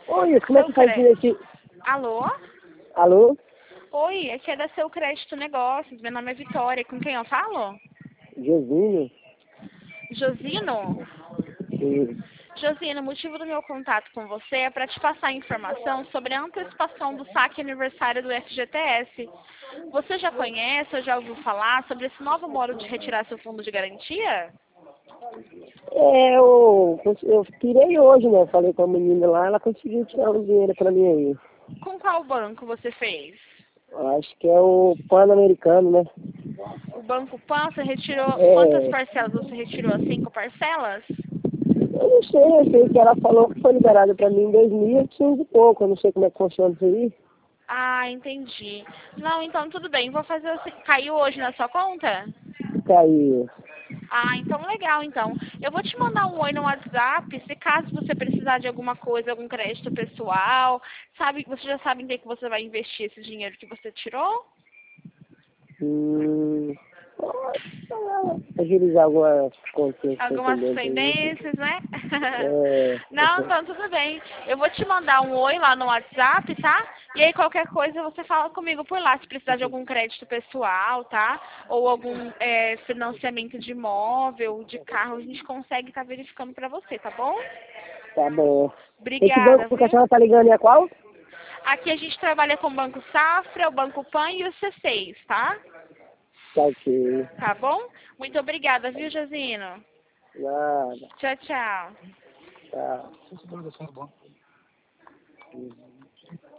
Oi, como é que Seu faz crédito. esse... Alô? Alô? Oi, aqui é da Seu Crédito Negócios. Meu nome é Vitória. Com quem eu falo? Josinho? Josino? Sim. Josino, o motivo do meu contato com você é para te passar informação sobre a antecipação do saque aniversário do FGTS. Você já conhece ou já ouviu falar sobre esse novo modo de retirar seu fundo de garantia? Eu tirei hoje, né? Falei com a menina lá, ela conseguiu tirar um dinheiro pra mim aí. Com qual banco você fez? Acho que é o Pan-Americano, né? O Banco Pan, você retirou quantas É, parcelas? Você retirou 5 parcelas? eu não sei, eu sei que ela falou que foi liberado pra mim em 2015 e pouco, eu não sei como é que funciona isso aí. Ah, entendi. Não, então tudo bem. Vou fazer o caiu hoje na sua conta? Caiu. Ah, então legal, então. Eu vou te mandar um oi no WhatsApp, se caso você precisar de alguma coisa, algum crédito pessoal, sabe, você já sabe em que você vai investir esse dinheiro que você tirou? Hum, agilizar algumas continhas Algumas pendentes aí. pendências, né? É, Não, então tudo bem. Eu vou te mandar um oi lá no WhatsApp, tá? E aí qualquer coisa você fala comigo por lá, se precisar de algum crédito pessoal, tá? Ou algum financiamento de imóvel, de carro, a gente consegue estar verificando pra você, tá bom? tá bom. Esse Obrigada, banco que a viu? senhora tá ligando é qual? Aqui a gente trabalha com o Banco Safra, o Banco Pan e o C6, tá? Tá ok. Tá bom? Muito obrigada, viu, Josino? Nada. Tchau, tchau. Tá.